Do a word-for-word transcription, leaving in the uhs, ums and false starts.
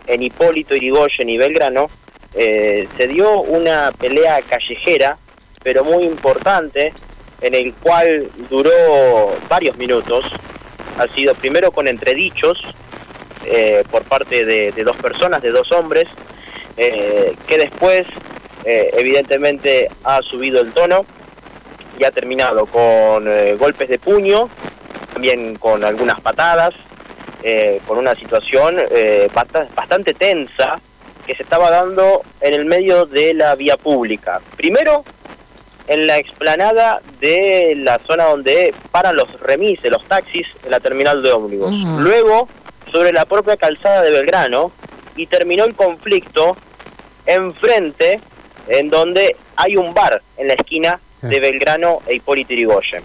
en Hipólito Yrigoyen y Belgrano, eh, se dio una pelea callejera, pero muy importante, en el cual duró varios minutos. Ha sido primero con entredichos eh, por parte de, de dos personas, de dos hombres, eh, que después eh, evidentemente ha subido el tono y ha terminado con eh, golpes de puño, también con algunas patadas, eh, con una situación eh, bast- bastante tensa que se estaba dando en el medio de la vía pública. Primero, en la explanada de la zona donde paran los remises, los taxis, en la terminal de ómnibus. Uh-huh. Luego, sobre la propia calzada de Belgrano, y terminó el conflicto enfrente, en donde hay un bar en la esquina de Belgrano e Hipólito Yrigoyen.